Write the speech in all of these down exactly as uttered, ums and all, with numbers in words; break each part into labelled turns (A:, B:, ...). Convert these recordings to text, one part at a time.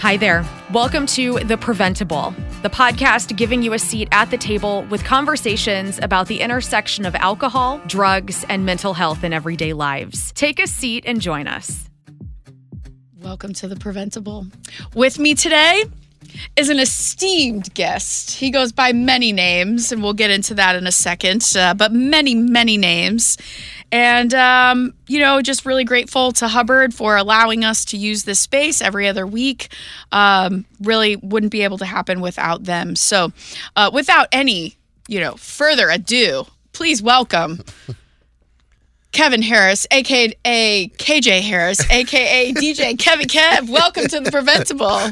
A: Hi there. Welcome to The Preventable, the podcast giving you a seat at the table with conversations about the intersection of alcohol, drugs, and mental health in everyday lives. Take a seat and join us.
B: Welcome to The Preventable. With me today is an esteemed guest. He goes by many names, and we'll get into that in a second, uh, but many, many names. And, um, you know, just really grateful to Hubbard for allowing us to use this space every other week. Um, really wouldn't be able to happen without them. So uh, without any, you know, further ado, please welcome Kevin Harris, a k a. K J Harris, a k a. D J Kevin Kev. Welcome to The Preventable.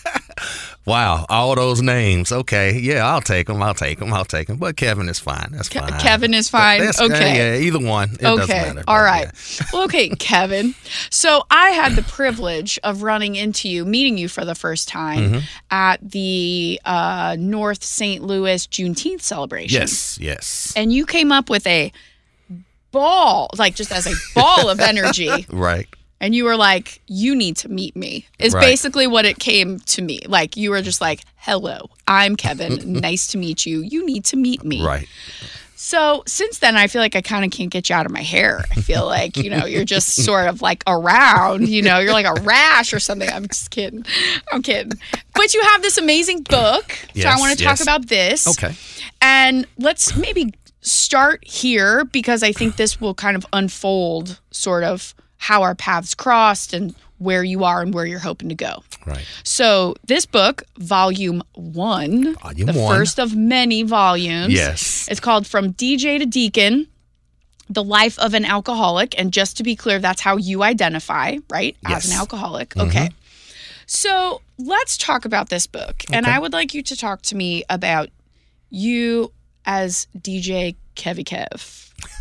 C: Wow, all those names. Okay, yeah, I'll take them. I'll take them. I'll take them. But Kevin is fine. That's
B: Ke-
C: fine.
B: Kevin is fine.
C: That's,
B: okay.
C: Yeah, either one. It
B: okay.
C: doesn't matter.
B: All
C: but,
B: right.
C: Yeah.
B: Well, okay, Kevin. So I had the privilege of running into you, meeting you for the first time
C: Mm-hmm.
B: at the uh, North Saint Louis Juneteenth celebration.
C: Yes, yes.
B: And you came up with a ball, like just as a ball of energy.
C: Right.
B: And you were like, you need to meet me, is
C: Right.
B: basically what it came to me. Like, you were just like, hello, I'm Kevin. Nice to meet you. You need to meet me.
C: Right.
B: So since then, I feel like I kind of can't get you out of my hair. I feel like, you know, you're just sort of like around, you know, you're like a rash or something. I'm just kidding. I'm kidding. But you have this amazing book.
C: Yes,
B: so I want to talk
C: yes.
B: about this.
C: Okay.
B: And let's maybe start here, because I think this will kind of unfold sort of how our paths crossed and where you are and where you're hoping to go.
C: Right.
B: So this book, volume one,
C: Volume
B: the
C: one.
B: first of many volumes.
C: Yes.
B: It's called From D J to Deacon, The Life of an Alcoholic. And just to be clear, that's how you identify, right?
C: Yes.
B: As an alcoholic.
C: Mhm.
B: Okay. So let's talk about this book. And
C: Okay.
B: I would like you to talk to me about you as D J Kevy Kev.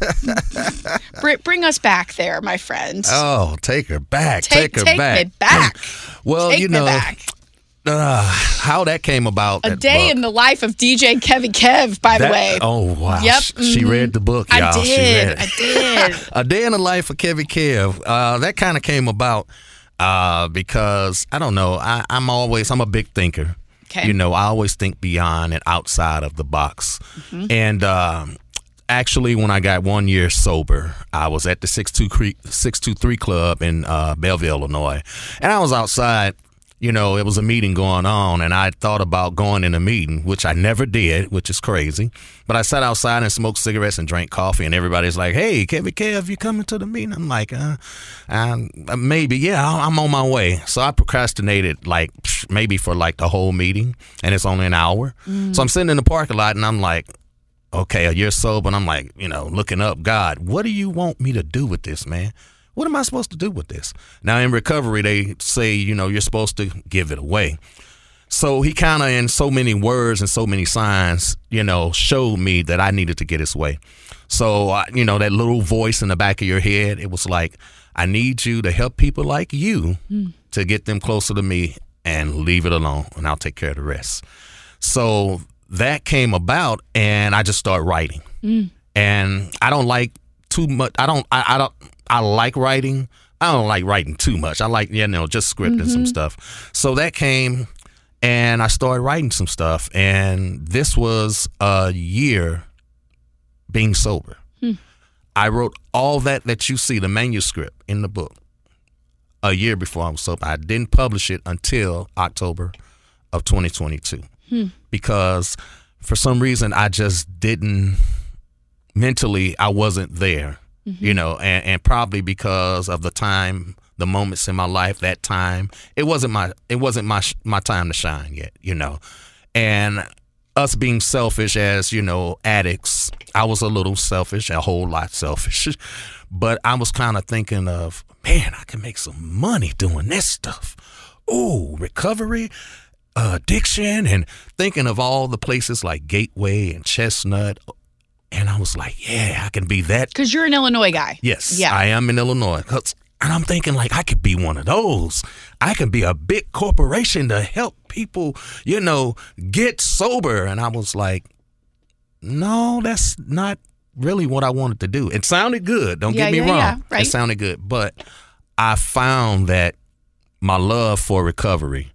B: Br- bring us back there, my friend.
C: Oh, take her back.
B: Take-
C: Take, her
B: take
C: back.
B: me back.
C: Well,
B: Take
C: you
B: me
C: know,
B: back.
C: Uh, how that came about.
B: A
C: that
B: day
C: book,
B: in the life of D J Kevy Kev, by
C: that,
B: the way.
C: Oh, wow.
B: Yep,
C: She, she
B: mhm.
C: read the book, y'all.
B: I
C: She
B: did.
C: read it.
B: I did.
C: A Day in the Life of Kevy Kev. Uh, that kind of came about uh, because, I don't know, I, I'm always, I'm a big thinker.
B: Okay.
C: You know, I always think beyond and outside of the box.
B: Mm-hmm.
C: And um, actually, when I got one year sober, I was at the six two three Club in uh, Belleville, Illinois. And I was outside. You know, it was a meeting going on, and I thought about going in a meeting, which I never did, which is crazy. But I sat outside and smoked cigarettes and drank coffee, and everybody's like, hey, Kevin Kev, you coming to the meeting? I'm like, uh, uh, maybe, yeah, I'm on my way. So I procrastinated, like, maybe for, like, the whole meeting, and it's only an hour. Mm. So I'm sitting in the parking lot, and I'm like, okay, a year sober, and I'm like, you know, looking up, God, what do you want me to do with this, man? What am I supposed to do with this? Now, in recovery, they say, you know, you're supposed to give it away. So he kind of, in so many words and so many signs, you know, showed me that I needed to get his way. So, uh, you know, that little voice in the back of your head, it was like, I need you to help people like you mm. to get them closer to me and leave it alone, and I'll take care of the rest. So that came about, and I just started writing. Mm. And I don't like too much. I don't, I, I don't, I like writing. I don't like writing too much. I like, you know, just scripting mm-hmm. some stuff. So that came, and I started writing some stuff. And this was a year being sober. Hmm. I wrote all that that you see, the manuscript in the book, a year before I was sober. I didn't publish it until October of twenty twenty-two hmm. because for some reason I just didn't, mentally I wasn't there. Mm-hmm. You know, and, and probably because of the time, the moments in my life, that time, it wasn't my, it wasn't my, my time to shine yet, you know, and us being selfish as, you know, addicts, I was a little selfish, a whole lot selfish, but I was kind of thinking of, man, I can make some money doing this stuff. Ooh, recovery, uh, addiction, and thinking of all the places like Gateway and Chestnut. And I was like, yeah, I can be that.
B: Because you're an Illinois guy.
C: Yes,
B: yeah.
C: I am in Illinois. And I'm thinking, like, I could be one of those. I can be a big corporation to help people, you know, get sober. And I was like, no, that's not really what I wanted to do. It sounded good. Don't
B: yeah,
C: get me
B: yeah,
C: wrong.
B: Yeah, right.
C: It sounded good. But I found that my love for recovery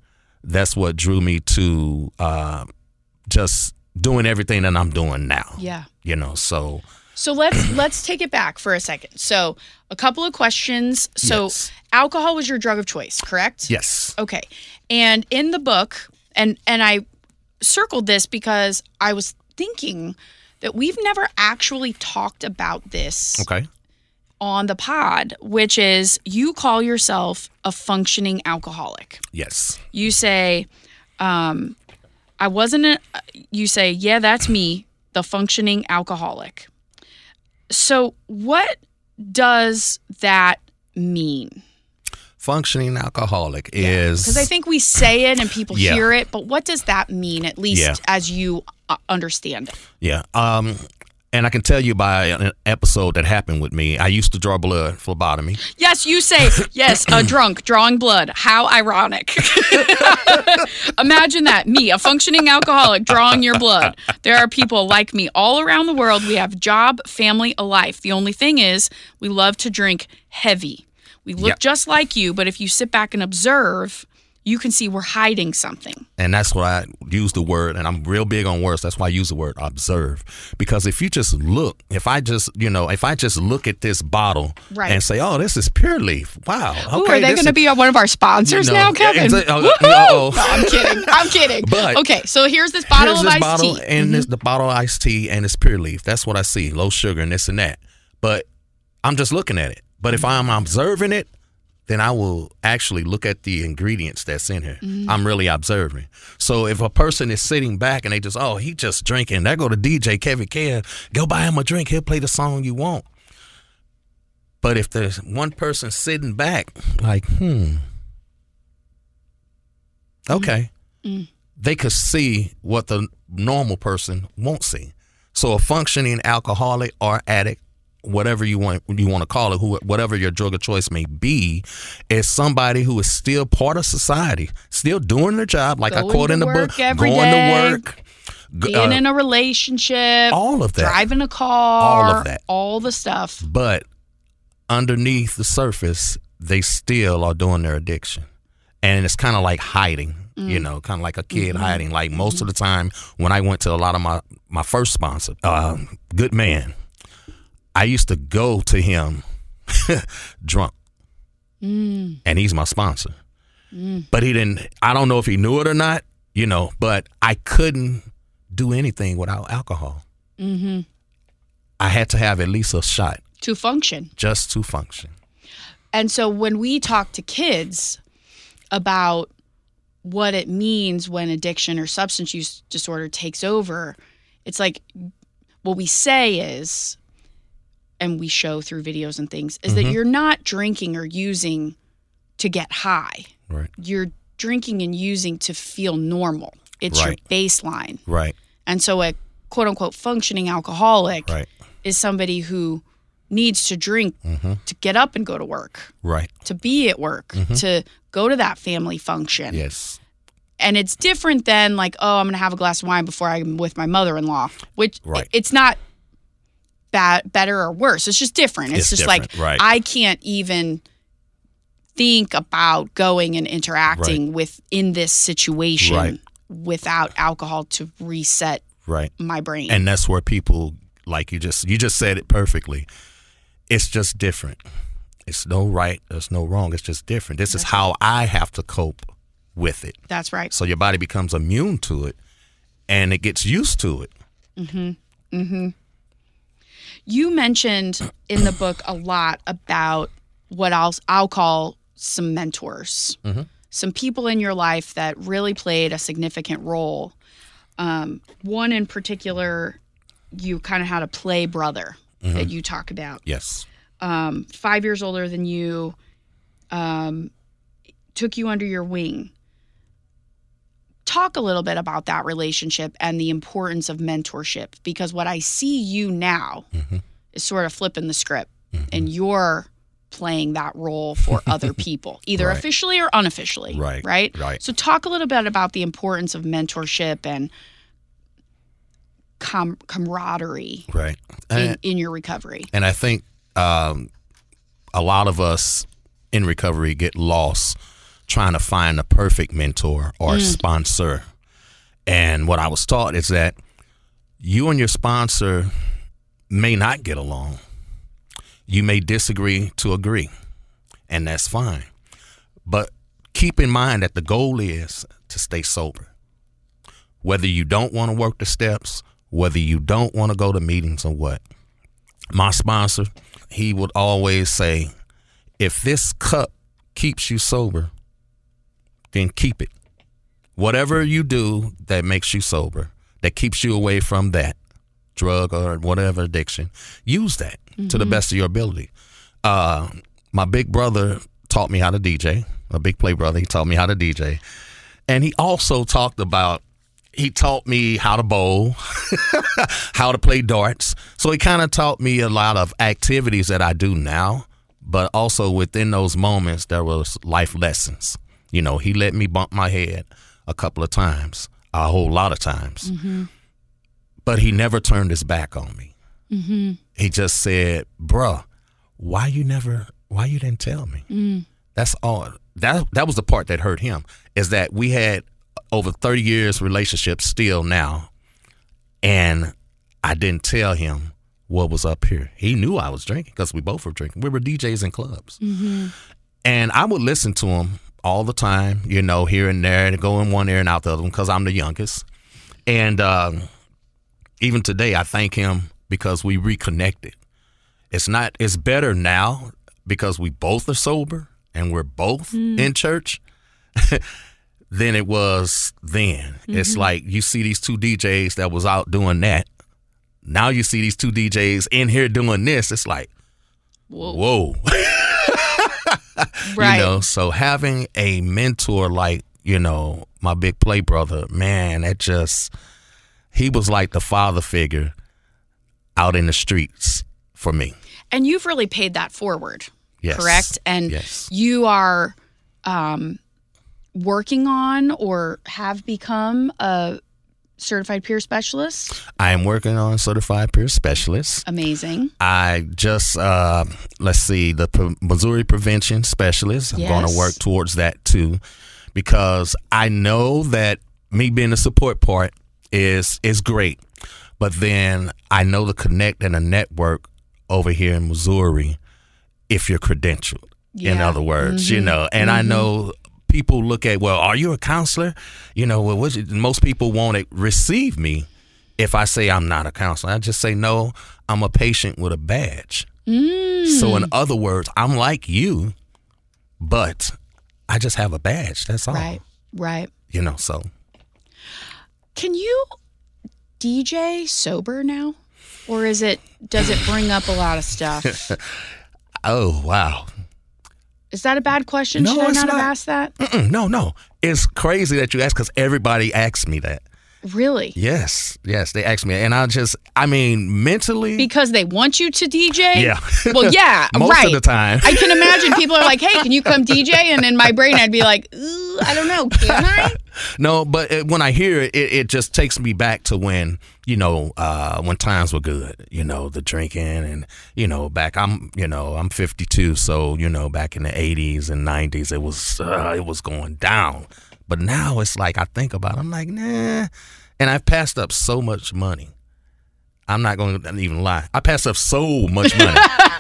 C: that's what drew me to uh, just doing everything that I'm doing now.
B: Yeah.
C: You know, so.
B: So let's let's take it back for a second. So a couple of questions. So
C: Yes.
B: alcohol was your drug of choice, correct?
C: Yes.
B: Okay. And in the book, and and I circled this because I was thinking that we've never actually talked about this
C: Okay.
B: on the pod, which is you call yourself a functioning alcoholic.
C: Yes.
B: You say, um, I wasn't, a, you say, yeah, that's me, the functioning alcoholic. So what does that mean?
C: Functioning alcoholic is.
B: Because I think we say it and people
C: Yeah.
B: hear it, but what does that mean, at least
C: Yeah.
B: as you uh, understand it?
C: Yeah. Um, and I can tell you by an episode that happened with me. I used to draw blood, phlebotomy.
B: Yes, you say, yes, a drunk drawing blood. How ironic. Imagine that. Me, a functioning alcoholic, drawing your blood. There are people like me all around the world. We have job, family, a life. The only thing is we love to drink heavy. We look
C: Yep.
B: just like you, but if you sit back and observe, you can see we're hiding something.
C: And that's why I use the word, and I'm real big on words. That's why I use the word observe. Because if you just look, if I just, you know, if I just look at this bottle
B: Right.
C: and say, oh, this is Pure Leaf. Wow. Okay,
B: Ooh, are they
C: this
B: going to
C: is-
B: be one of our sponsors
C: you know,
B: now, Kevin?
C: exa- uh,
B: Woohoo!
C: uh-oh.
B: No, I'm kidding. I'm kidding.
C: But
B: okay, so here's this bottle
C: Here's
B: of
C: this
B: iced
C: bottle,
B: tea.
C: and this the bottle of iced tea, and it's Pure Leaf. That's what I see, low sugar and this and that. But I'm just looking at it. But if I'm observing it, then I will actually look at the ingredients that's in here.
B: Mm-hmm.
C: I'm really observing. So if a person is sitting back and they just, oh, he just drinking, there go to D J Kevin Care, go buy him a drink, he'll play the song you want. But if there's one person sitting back, like, hmm, okay,
B: Mm-hmm.
C: they could see what the normal person won't see. So a functioning alcoholic or addict, whatever you want you want to call it, who whatever your drug of choice may be, is somebody who is still part of society, still doing their job, like
B: Going
C: I quote
B: to
C: in the
B: work
C: book,
B: every
C: going
B: day,
C: to work, g-
B: Being
C: uh,
B: in a relationship,
C: all of that.
B: driving a car,
C: All of that.
B: all the stuff.
C: But underneath the surface, they still are doing their addiction. And it's kind of like hiding,
B: Mm.
C: you know, kind of like a kid
B: Mm-hmm.
C: hiding. Like most of the time when I went to a lot of my, my first sponsor, uh, Good Man, I used to go to him drunk.
B: Mm.
C: And he's my sponsor.
B: Mm.
C: But he didn't, I don't know if he knew it or not, you know, but I couldn't do anything without alcohol.
B: Mm-hmm.
C: I had to have at least a shot
B: To function.
C: just to function.
B: And so when we talk to kids about what it means when addiction or substance use disorder takes over, it's like what we say is, and we show through videos and things, is that
C: Mhm.
B: you're not drinking or using to get high.
C: Right.
B: You're drinking and using to feel normal. It's
C: Right.
B: your baseline.
C: Right.
B: And so a quote unquote functioning alcoholic
C: Right.
B: is somebody who needs to drink
C: Mm-hmm.
B: to get up and go to work,
C: Right.
B: to be at work, to go to that family function.
C: Yes.
B: And it's different than like, oh, I'm going to have a glass of wine before I'm with my mother-in-law, which
C: Right.
B: it's not bad, better or worse. It's just different. It's,
C: It's
B: just like,
C: different, right.
B: I can't even think about going and interacting with in this situation
C: Right.
B: without alcohol to reset
C: Right.
B: my brain.
C: And that's where people, like you just you just said it perfectly. It's just different. It's no right, there's no wrong. It's just different. This is how I have to cope with it.
B: That's right.
C: So your body becomes immune to it and it gets used to it.
B: You mentioned in the book a lot about what I'll, I'll call some mentors,
C: Mm-hmm.
B: some people in your life that really played a significant role. Um, one in particular, you kind of had a play brother
C: Mm-hmm.
B: that you talk about.
C: Yes.
B: Um, five years older than you, um, took you under your wing. Talk a little bit about that relationship and the importance of mentorship, because what I see you now
C: Mm-hmm.
B: is sort of flipping the script, and you're playing that role for other people, either
C: Right.
B: officially or unofficially.
C: Right,
B: Right.
C: right.
B: So talk a little bit about the importance of mentorship and com- camaraderie
C: Right.
B: in,
C: And,
B: in your recovery.
C: and I think um, a lot of us in recovery get lost trying to find a perfect mentor or mm. sponsor. And what I was taught is that you and your sponsor may not get along. You may disagree to agree, and that's fine. But keep in mind that the goal is to stay sober. Whether you don't want to work the steps, whether you don't want to go to meetings or what. My sponsor, he would always say, if this cup keeps you sober, then keep it. Whatever you do that makes you sober, that keeps you away from that drug or whatever addiction, use that mm-hmm. to the best of your ability. Uh, my big brother taught me how to D J. My big play brother, he taught me how to D J. And he also talked about, he taught me how to bowl, how to play darts. So he kind of taught me a lot of activities that I do now, but also within those moments, there was life lessons. You know, he let me bump my head a couple of times, a whole lot of times. Mm-hmm. But he never turned his back on me. Mm-hmm. He just said, bruh, why you never, why you didn't tell me? Mm. That's all. That that was the part that hurt him, is that we had over thirty years relationship still now, and I didn't tell him what was up here. He knew I was drinking because we both were drinking. We were D Js in clubs. Mm-hmm. And I would listen to him all the time, you know, here and there, and go in one ear and out the other one because I'm the youngest. And um, even today, I thank him because we reconnected. It's not, it's better now because we both are sober and we're both mm. in church than it was then. Mm-hmm. It's like you see these two D Js that was out doing that. Now you see these two D Js in here doing this. It's like, whoa. whoa. Right. You know, so having a mentor like, you know, my big play brother, man, it just, he was like the father figure out in the streets for me.
B: And you've really paid that forward,
C: yes.
B: correct? And
C: yes.
B: you are um, working on or have become a certified peer specialist?
C: I am working on certified peer specialist.
B: Amazing.
C: I just, uh, let's see, the Pre- Missouri prevention specialist. I'm
B: yes.
C: going to work towards that too, because I know that me being the support part is is great, but then I know the connect and the network over here in Missouri if you're credentialed. Yeah. In other words, mm-hmm. you know, and mm-hmm. I know people look at, well, are you a counselor? You know, well, what's it? Most people won't receive me if I say I'm not a counselor. I just say, no, I'm a patient with a badge. Mm. So in other words, I'm like you, but I just have a badge. That's all.
B: Right, right.
C: You know, so.
B: Can you D J sober now? Or is it, does it bring up a lot of stuff?
C: Oh, wow.
B: Is that a bad question?
C: No,
B: Should I
C: it's
B: not,
C: not
B: have asked that?
C: Mm-mm, no, no. It's crazy that you ask because everybody asks me that.
B: Really?
C: Yes, yes. They ask me. And I just, I mean, mentally.
B: Because they want you to D J?
C: Yeah.
B: Well, yeah,
C: Most
B: right.
C: of the time.
B: I can imagine people are like, hey, can you come D J? And in my brain, I'd be like, ooh, I don't know, can I?
C: No, but it, when I hear it, it, it just takes me back to when, you know, uh, when times were good, you know, the drinking and, you know, back, I'm, you know, I'm fifty-two. So, you know, back in the eighties and nineties, it was, uh, it was going down. But now it's like, I think about it, I'm like, nah. And I've passed up so much money. I'm not going to even lie. I passed up so much money.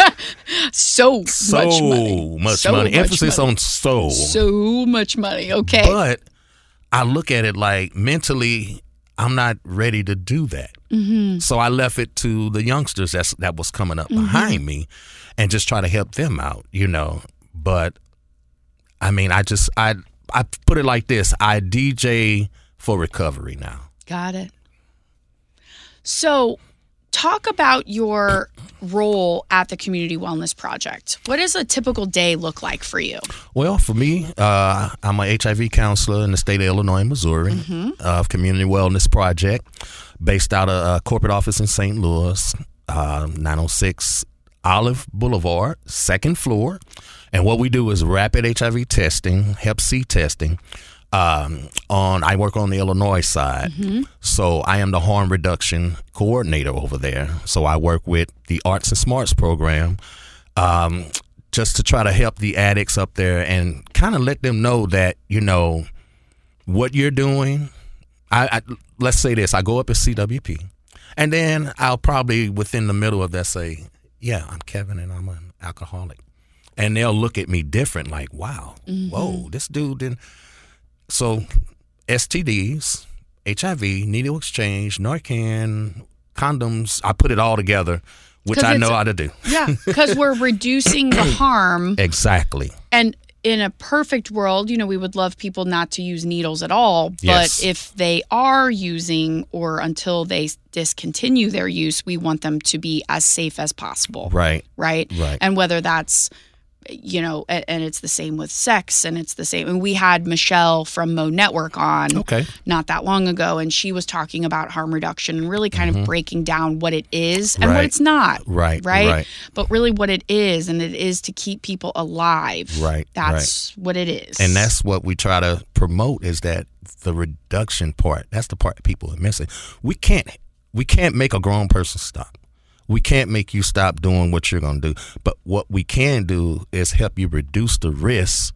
B: so,
C: so
B: much money.
C: Much
B: so
C: money.
B: much
C: Emphasis
B: money.
C: on so.
B: So much money. Okay.
C: But I look at it like mentally, I'm not ready to do that. Mm-hmm. So I left it to the youngsters that's, that was coming up mm-hmm. behind me and just try to help them out, you know. But, I mean, I just, I, I put it like this. I D J for recovery now.
B: Got it. So talk about your role at the Community Wellness Project. What does a typical day look like for you?
C: Well, for me, uh, I'm an H I V counselor in the state of Illinois and Missouri mm-hmm. of Community Wellness Project, based out of a corporate office in Saint Louis, uh, nine oh six Olive Boulevard, second floor. And what we do is rapid H I V testing, Hep C testing. Um, on I work on the Illinois side, mm-hmm. so I am the harm reduction coordinator over there. So I work with the Arts and Smarts program um, just to try to help the addicts up there and kind of let them know that, you know, what you're doing. I, I let's say this, I go up at C W P, and then I'll probably within the middle of that say, yeah, I'm Kevin and I'm an alcoholic. And they'll look at me different, like, wow, mm-hmm. whoa, this dude didn't. So S T Ds, H I V, needle exchange, Narcan, condoms, I put it all together, which I know how to do.
B: Yeah, because we're reducing the harm.
C: Exactly.
B: And in a perfect world, you know, we would love people not to use needles at all. But
C: Yes.
B: if they are using or until they discontinue their use, we want them to be as safe as possible.
C: Right.
B: Right?
C: Right.
B: And whether that's, you know, and, and it's the same with sex, and it's the same. And we had Michelle from Mo Network on
C: Okay.
B: not that long ago, and she was talking about harm reduction and really kind
C: Mhm.
B: of breaking down what it is and what
C: Right.
B: it's not.
C: Right.
B: Right?
C: Right.
B: But really what it is, and it is to keep people alive.
C: Right,
B: That's what it is.
C: And that's what we try to promote, is that the reduction part. That's the part people are missing. We can't we can't make a grown person stop. We can't make you stop doing what you're going to do. But what we can do is help you reduce the risk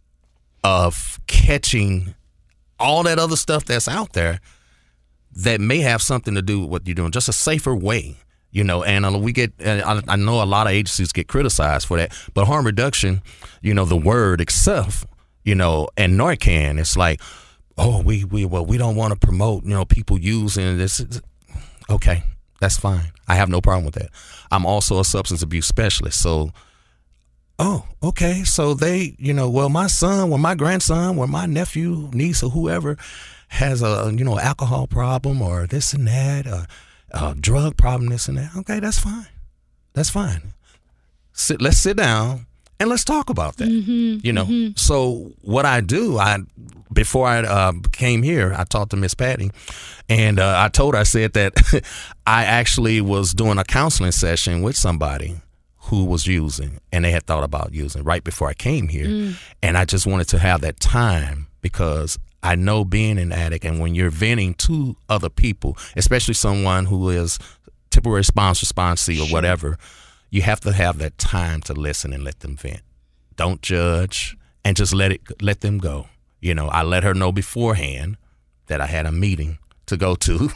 C: of catching all that other stuff that's out there that may have something to do with what you're doing. Just a safer way, you know. And uh, we get, uh, I, I know a lot of agencies get criticized for that, but harm reduction, you know, the word itself, you know, and Narcan, it's like, oh, we, we, well, we don't want to promote, you know, people using this. Okay. That's fine. I have no problem with that. I'm also a substance abuse specialist. So, oh, okay. So they, you know, well, my son or my grandson or my nephew, niece, or whoever has a, you know, alcohol problem or this and that, or a drug problem, this and that. Okay, that's fine. That's fine. Sit, let's sit down and let's talk about that.
B: Mm-hmm,
C: you know,
B: mm-hmm.
C: so what I do, I before I uh, came here, I talked to Miss Patty, and uh, I told her, I said that I actually was doing a counseling session with somebody who was using, and they had thought about using right before I came here, mm. and I just wanted to have that time because I know being an addict, and when you're venting to other people, especially someone who is temporary response, responsee, or
B: sure.
C: whatever, you have to have that time to listen and let them vent. Don't judge, and just let it let them go. You know, I let her know beforehand that I had a meeting to go to.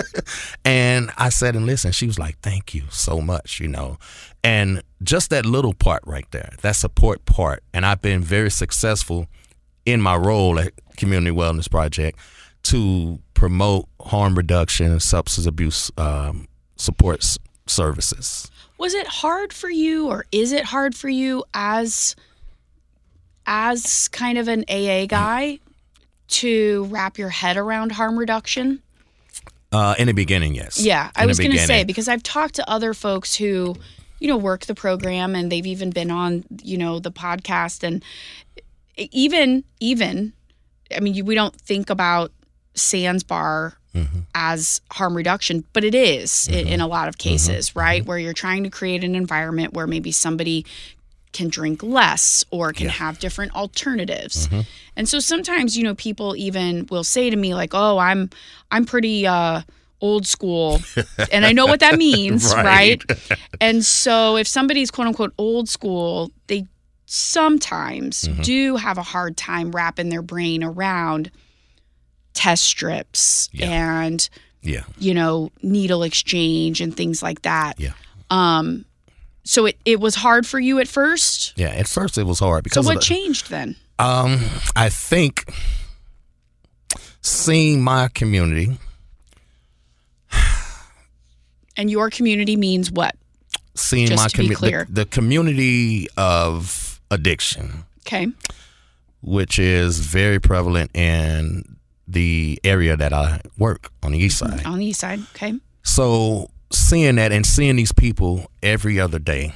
C: And I said and listened. She was like, thank you so much, you know. And just that little part right there, that support part. And I've been very successful in my role at Community Wellness Project to promote harm reduction and substance abuse um, support s- services.
B: Was it hard for you, or is it hard for you as as kind of an A A guy to wrap your head around harm reduction?
C: Uh, in the beginning, yes.
B: Yeah, I
C: in
B: was going to say,
C: beginning.
B: because I've talked to other folks who, you know, work the program, and they've even been on, you know, the podcast, and even, even, I mean, we don't think about Sans Bar mm-hmm. as harm reduction, but it is mm-hmm. in, in a lot of cases, mm-hmm. right? Mm-hmm. Where you're trying to create an environment where maybe somebody can drink less or can yeah. have different alternatives. Mm-hmm. And so sometimes, you know, people even will say to me like, oh, I'm, I'm pretty, uh, old school. And I know what that means, right. right? And so if somebody's quote unquote old school, they sometimes mm-hmm. do have a hard time wrapping their brain around test strips yeah. and,
C: yeah.
B: you know, needle exchange and things like that.
C: Yeah.
B: Um, So it, it was hard for you at first?
C: Yeah, at first it was hard. Because
B: so what
C: of the,
B: changed then?
C: Um, I think seeing my community.
B: And your community means what?
C: Seeing
B: Just
C: my
B: to be
C: community,
B: clear.
C: the, the community of addiction.
B: Okay.
C: Which is very prevalent in the area that I work on the east side.
B: On the east side, okay.
C: So seeing that and seeing these people every other day,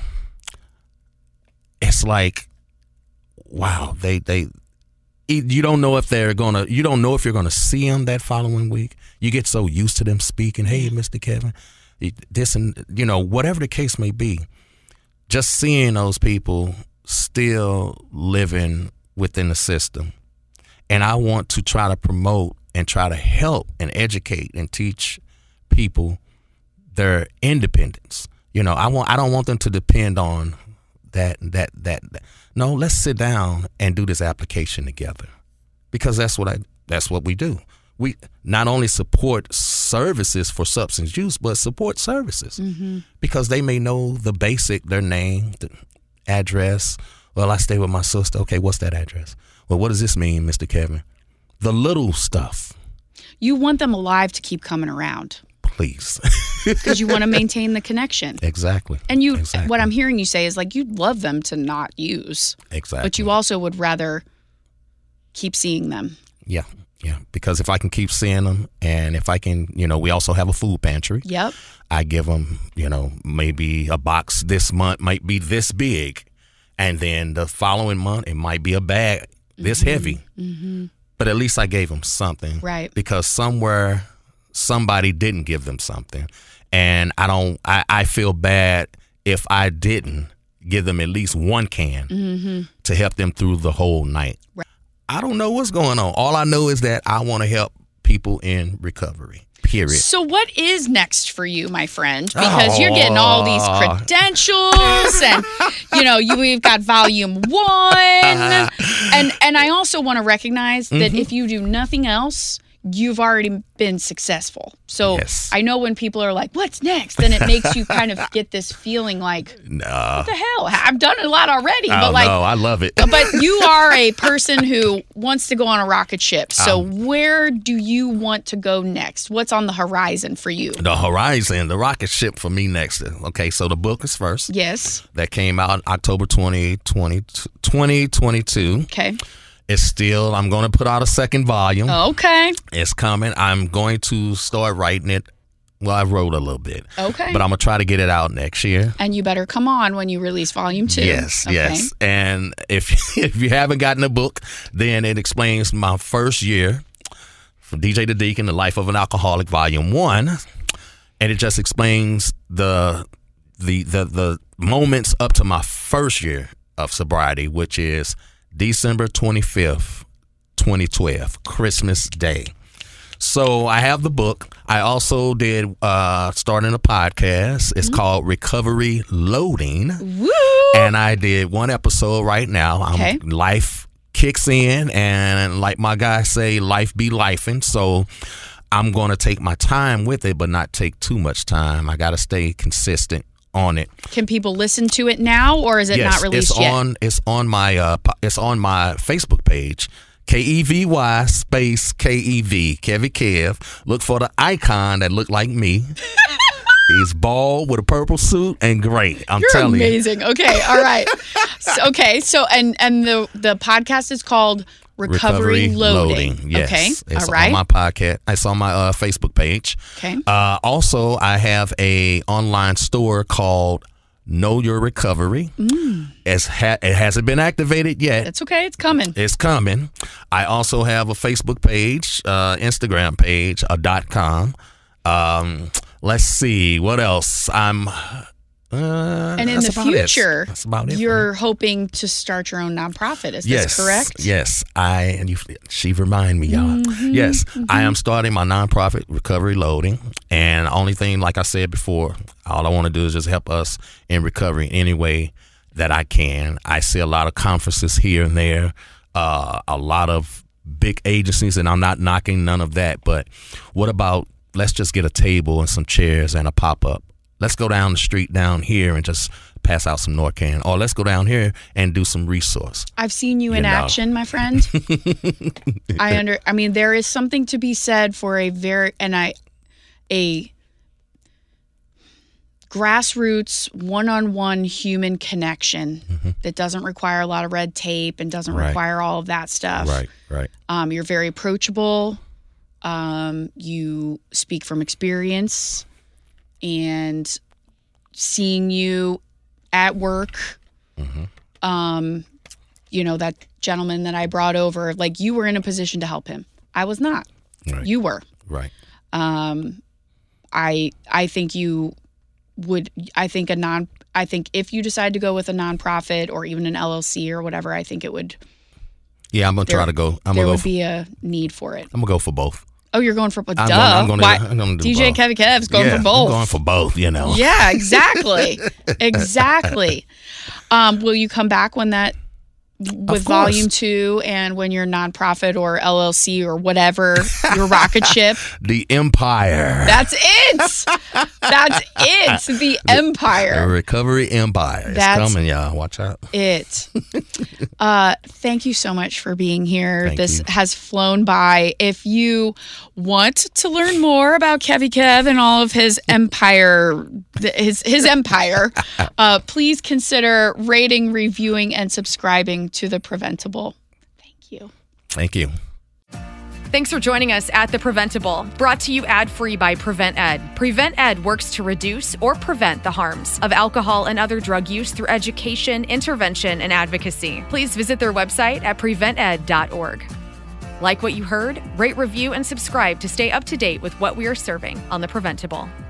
C: it's like, wow, they, they, you don't know if they're going to, you don't know if you're going to see them that following week. You get so used to them speaking, hey, Mister Kevin, this and, you know, whatever the case may be, just seeing those people still living within the system. And I want to try to promote and try to help and educate and teach people their independence. You know, I want I don't want them to depend on that, that, that. that. No, let's sit down and do this application together, because that's what I. That's what we do. We not only support services for substance use, but support services mm-hmm. because they may know the basic, their name, the address. Well, I stay with my sister. Okay, what's that address? Well, what does this mean, Mister Kevin? The little stuff.
B: You want them alive to keep coming around.
C: Please.
B: Because you want to maintain the connection.
C: Exactly.
B: And you,
C: exactly.
B: what I'm hearing you say is like you'd love them to not use.
C: Exactly.
B: But you also would rather keep seeing them.
C: Yeah. Yeah, because if I can keep seeing them, and if I can, you know, we also have a food pantry.
B: Yep.
C: I give them, you know, maybe a box this month might be this big, and then the following month it might be a bag this mm-hmm. heavy. Mm-hmm. But at least I gave them something.
B: Right.
C: Because somewhere somebody didn't give them something, and I don't. I, I feel bad if I didn't give them at least one can mm-hmm. to help them through the whole night. Right. I don't know what's going on. All I know is that I want to help people in recovery, period.
B: So what is next for you, my friend? Because oh. you're getting all these credentials and, you know, you, we've got volume one. Uh-huh. And, and I also want to recognize that mm-hmm. if you do nothing else, you've already been successful. So
C: yes.
B: I know when people are like, what's next? Then it makes you kind of get this feeling like,
C: nah.
B: what the hell? I've done a lot already.
C: I
B: but like,
C: know. I love it.
B: But you are a person who wants to go on a rocket ship. So um, where do you want to go next? What's on the horizon for you?
C: The horizon, the rocket ship for me next. Okay, so the book is first.
B: Yes.
C: That came out October twentieth, twenty twenty-two.
B: Okay.
C: It's still, I'm going to put out a second volume.
B: Okay.
C: It's coming. I'm going to start writing it. Well, I wrote a little bit.
B: Okay.
C: But I'm going to try to get it out next year.
B: And you better come on when you release volume two.
C: Yes,
B: okay.
C: yes. And if if you haven't gotten a book, then it explains my first year from D J the Deacon, The Life of an Alcoholic, volume one. And it just explains the the the the moments up to my first year of sobriety, which is December twenty-fifth, twenty twelve, Christmas Day. So I have the book. I also did uh, starting a podcast. It's mm-hmm. called Recovery Loading.
B: Woo!
C: And I did one episode right now. I'm,
B: okay.
C: Life kicks in, and like my guys say, life be lifing. So I'm going to take my time with it, but not take too much time. I got to stay consistent on it.
B: Can people listen to it now, or is it
C: yes,
B: not released
C: it's
B: yet?
C: On, it's on my uh, it's on my Facebook page, K E V Y space K E V, Kevy Kev. Look for the icon that look like me. He's bald with a purple suit and gray. I'm
B: You're
C: telling
B: amazing.
C: you.
B: Okay, all right. so, okay, so and and the the podcast is called Recovery, Recovery Loading.
C: Loading. Yes,
B: okay,
C: it's
B: all right.
C: on my podcast. It's on my uh, Facebook page.
B: Okay.
C: Uh, also, I have a online store called Know Your Recovery. Mm. It's ha- it hasn't been activated yet.
B: That's okay. It's coming.
C: It's coming. I also have a Facebook page, uh, Instagram page, a dot com. Um, let's see what else. I'm. Uh,
B: and in the future,
C: that's about it
B: you're hoping to start your own nonprofit. Is
C: yes,
B: this correct?
C: Yes, I and you. She remind me, y'all.
B: Mm-hmm,
C: yes,
B: mm-hmm.
C: I am starting my nonprofit, Recovery Loading, and the only thing, like I said before, all I want to do is just help us in recovery any way that I can. I see a lot of conferences here and there, uh, a lot of big agencies, and I'm not knocking none of that. But what about let's just get a table and some chairs and a pop up. Let's go down the street down here and just pass out some Norcan. Or let's go down here and do some resource.
B: I've seen you, you in
C: know.
B: action, my friend. I under. I mean, there is something to be said for a very and I, a grassroots, one-on-one human connection mm-hmm. that doesn't require a lot of red tape and doesn't
C: right.
B: require all of that stuff.
C: Right. Right.
B: Um, you're very approachable. Um, you speak from experience. And seeing you at work, mm-hmm. um, you know, that gentleman that I brought over, like you were in a position to help him. I was not.
C: Right.
B: You were.
C: Right.
B: Um, I I think you would. I think a non. I think if you decide to go with a nonprofit or even an L L C or whatever, I think it would.
C: Yeah, I'm gonna
B: there,
C: try to go. I'm
B: there
C: gonna
B: would
C: go for,
B: be a need for it.
C: I'm gonna go for both.
B: Oh, you're going for both. Duh.
C: I'm going, I'm going
B: Why?
C: to, I'm going to do
B: D J
C: both.
B: Kevy Kev's going
C: yeah,
B: for both.
C: I'm going for both, you know.
B: Yeah, exactly. exactly. Um, will you come back when that, with volume two and when your nonprofit or L L C or whatever, your rocket ship?
C: The Empire.
B: That's it. That's it. The Empire.
C: The Recovery Empire. It's
B: That's
C: coming, y'all. Watch out.
B: It. uh, thank you so much for being here.
C: Thank
B: this
C: you.
B: has flown by. If you want to learn more about Kevy Kev and all of his empire, his his empire, uh, please consider rating, reviewing, and subscribing to The Preventable. Thank you.
C: Thank you.
A: Thanks for joining us at The Preventable, brought to you ad-free by Prevent Ed. Prevent Ed works to reduce or prevent the harms of alcohol and other drug use through education, intervention, and advocacy. Please visit their website at prevent ed dot org. Like what you heard? Rate, review, and subscribe to stay up to date with what we are serving on The Preventable.